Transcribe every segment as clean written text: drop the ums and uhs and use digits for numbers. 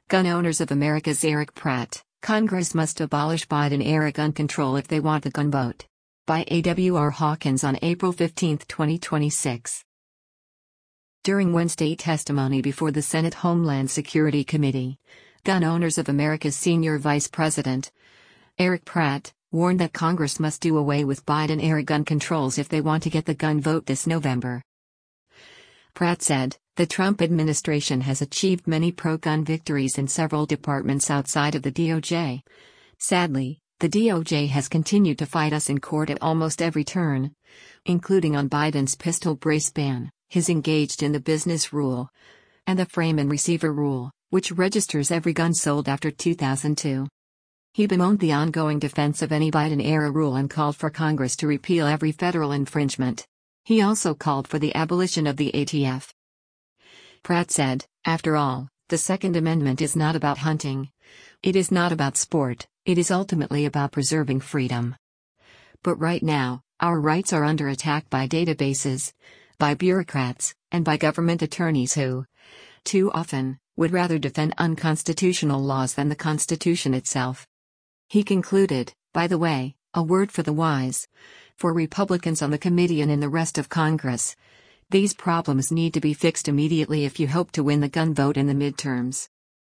Gun Owners of America's Eric Pratt, Congress must abolish Biden-era gun control if they want the gun vote. By A.W.R. Hawkins on April 15, 2026. During Wednesday testimony before the Senate Homeland Security Committee, Gun Owners of America's senior vice president, Eric Pratt, warned that Congress must do away with Biden-era gun controls if they want to get the gun vote this November. Pratt said, "The Trump administration has achieved many pro-gun victories in several departments outside of the DOJ. Sadly, the DOJ has continued to fight us in court at almost every turn, including on Biden's pistol brace ban, his engaged in the business rule, and the frame and receiver rule, which registers every gun sold after 2002. He bemoaned the ongoing defense of any Biden-era rule and called for Congress to repeal every federal infringement. He also called for the abolition of the ATF. Pratt said, "After all, the Second Amendment is not about hunting. It is not about sport, it is ultimately about preserving freedom. But right now, our rights are under attack by databases, by bureaucrats, and by government attorneys who, too often, would rather defend unconstitutional laws than the Constitution itself." He concluded, "By the way, a word for the wise. For Republicans on the committee and in the rest of Congress, these problems need to be fixed immediately if you hope to win the gun vote in the midterms."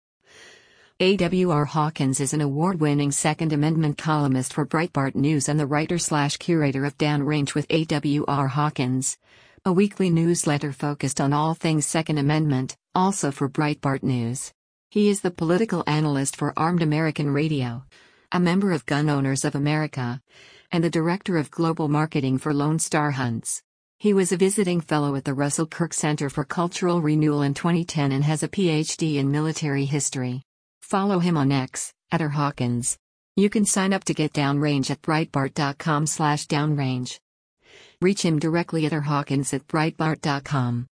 A.W.R. Hawkins is an award-winning Second Amendment columnist for Breitbart News and the writer/curator of Downrange with A.W.R. Hawkins, a weekly newsletter focused on all things Second Amendment, also for Breitbart News. He is the political analyst for Armed American Radio, a member of Gun Owners of America, and the director of global marketing for Lone Star Hunts. He was a visiting fellow at the Russell Kirk Center for Cultural Renewal in 2010 and has a PhD in military history. Follow him on X, @RHawkins. You can sign up to get Downrange at Breitbart.com/downrange. Reach him directly at rhawkins@breitbart.com.